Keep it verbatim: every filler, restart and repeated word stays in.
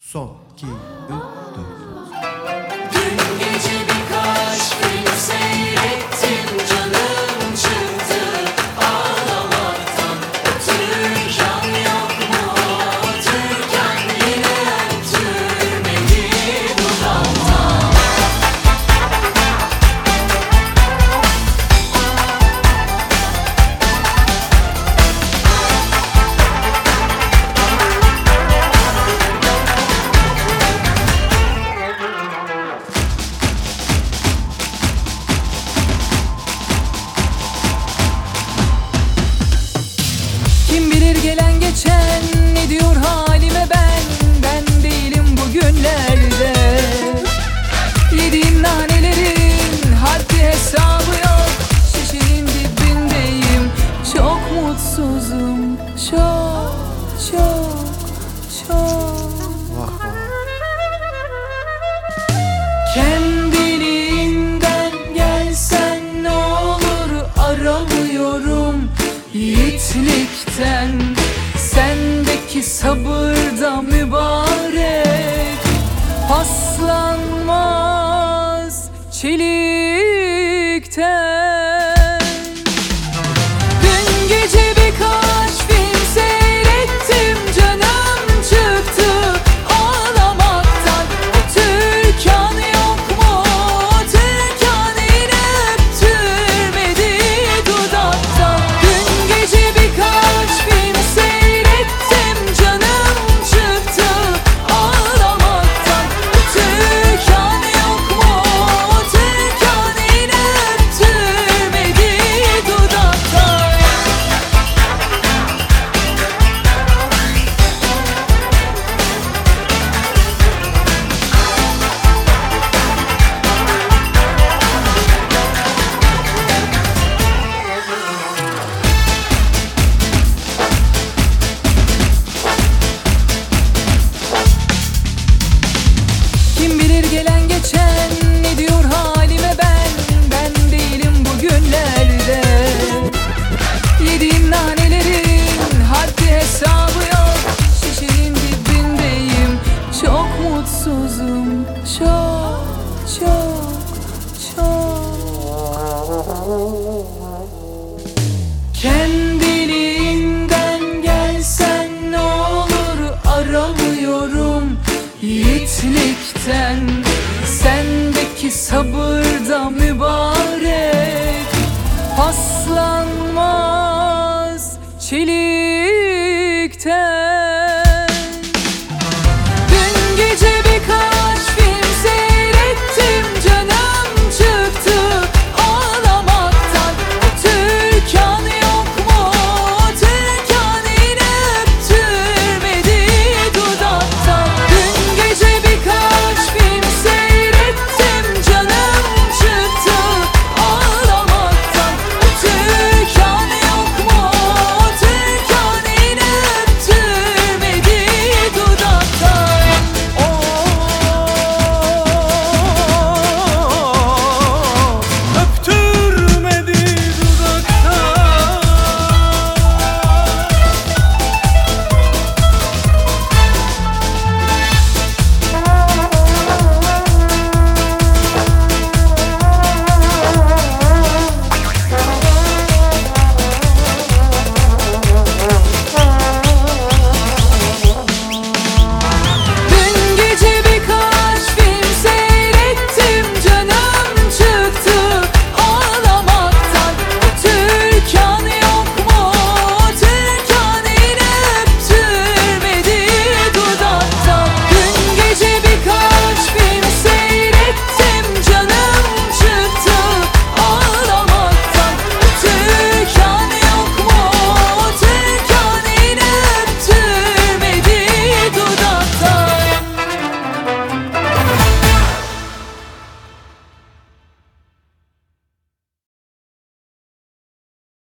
Son, iki, üç, dört. Dün gece birkaç film seyrettim, canım çıktı ağlamaktan. Otururken yok mu, otururken yine öptürmedi dudaktan. Kim bilir gelen geçen ne diyor halime ben. Ben değilim bugünlerde. Yediğim nanelerin haddi hesabı yok. Şişenin dibindeyim, çok mutsuzum. Çok, çok, çok. Vah vah. Kendiliğinden gelsen ne olur, aramıyorum yiğitlikten. Sendeki sabırda mübarek, paslanmaz çelikten. Dün gece birkaç film seyrettim, canım çıktı ağlamaktan. Otururken yok mu, otururken yine öptürmedi dudaktan. Dün gece birkaç film seyrettim, canım çıktı ağlamaktan. Otururken yok mu, otururken yine öptürmedi dudaktan. Kim bilir gelen geçen ne diyor halime ben. Ben değilim bugünlerde. Yediğim nanelerin haddi hesabı yok. Şişenin dibindeyim, çok mutsuzum. Çok, çok, çok.